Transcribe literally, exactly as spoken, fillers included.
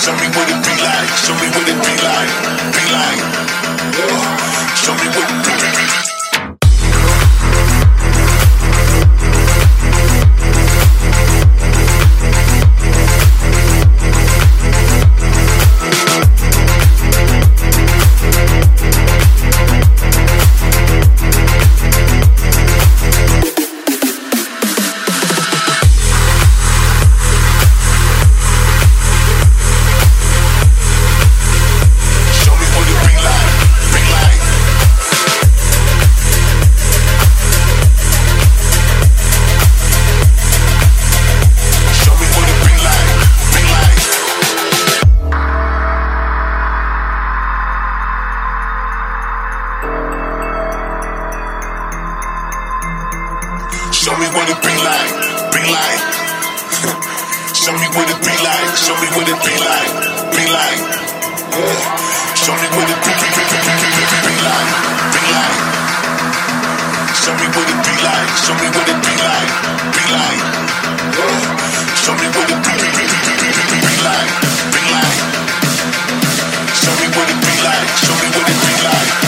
Show me what it be like. Show me what it be like. Be like. Show me what it be like. Show me what it be like, be like. Show me what it be like, show me what it be like, be like. Show me what it be, be, be, be, be, be, be like, be like. Show me what it be like, show me what it be like, be like. Show me what it be, be, be, be, be, be, be like, be like. Show me what it be like, show me what it be like.